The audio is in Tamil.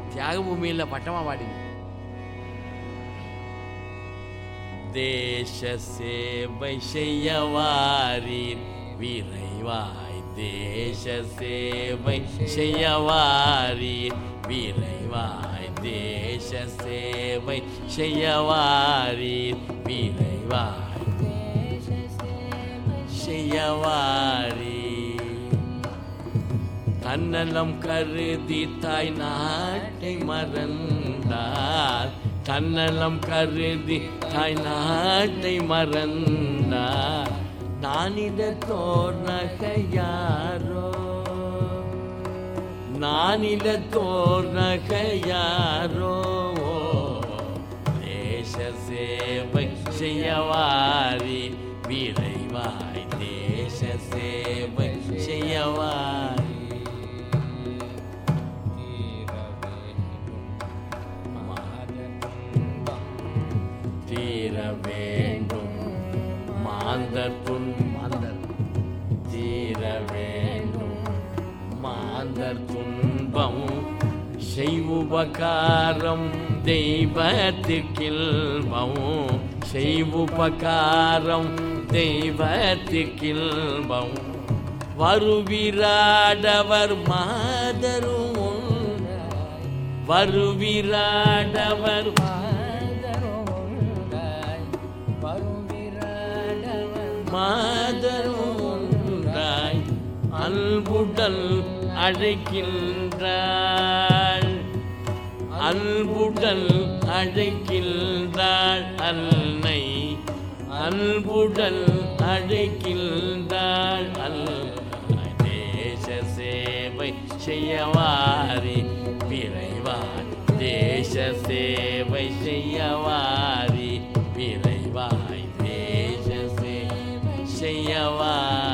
தியாக பூமியில் பட்டமாக பாடிங்க. தேச சேவை செய்யவாரீர் விரைவாய், தேச சேவை செய்யவாரீர் விரைவாய், தேச சேவை செய்யவாரீர் விரைவாய், செய்யவாரீர். தன்னலம் கருதி தாய் நாட்டை மறந்தார், தன்னலம் கருதி தாய் நாட்டை மறந்தார். நானிலத்தோர் நகையாரோ, நானிலத்தோர் நகையாரோ. தேச சேவை செய்யவாரி விரைவாய், தேச சேவை செய்யவாரி. தீர வேண்டும் மாந்தர் துன்பம், தீர வேண்டும் மாந்தர் துன்பம். செய்வுபகாரம் தெய்வத்திற்கில்பம், செய்வுபகாரம் தெய்வத்திற்கில்பம். வருவிராடவர் மாதரும், வருவிராடவர் மாதருண்டாய். அன்புடல் அழைக்கின்றாள், அன்புடல் அழைக்கின்றாள் அன்னை, அன்புடல் அழைக்கின்றாள் அன்னை. தேச சேவை செய்யவாரி விரைவாய், தேச சேவை செய்யவாரி விரைவாய், தேச சேவை செய்யவாரி.